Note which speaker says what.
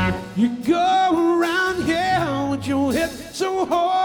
Speaker 1: You go around here with your head so hard.